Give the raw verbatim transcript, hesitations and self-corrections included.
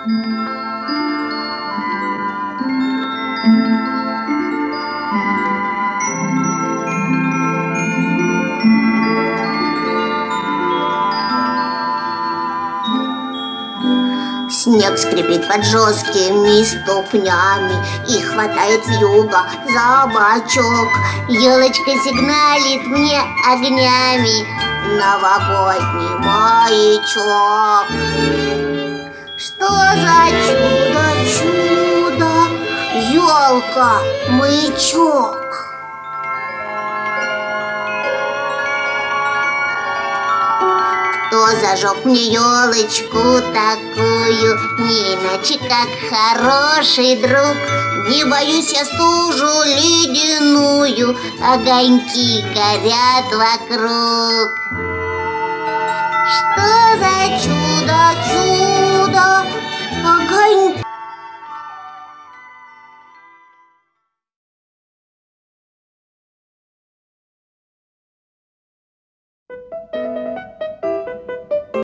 Снег скрипит под жесткими ступнями и хватает вьюга за бочок. Елочка сигналит мне огнями, новогодний маячок. Что за чудо-чудо, елка, маячок? Кто зажег мне елочку такую, не иначе как хороший друг? Не боюсь я стужу ледяную, огоньки горят вокруг. Что за чудо-чудо?